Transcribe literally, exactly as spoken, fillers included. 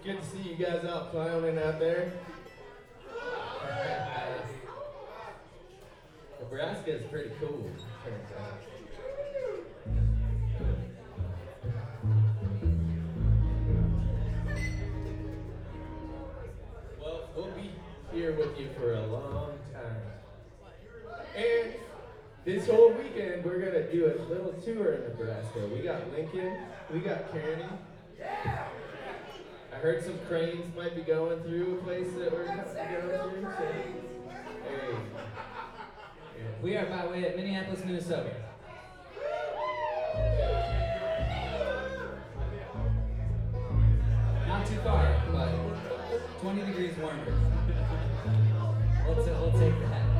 Good to see you guys out clowning out there. Nebraska is pretty cool, turns out. Well, we'll be here with you for a long time. And this whole weekend, we're going to do a little tour in Nebraska. We got Lincoln, we got Kearney. I heard some cranes might be going through a place that we're going through. So, hey. We are by way of Minneapolis, Minnesota. Not too far, but twenty degrees warmer. Let's, uh, we'll take that.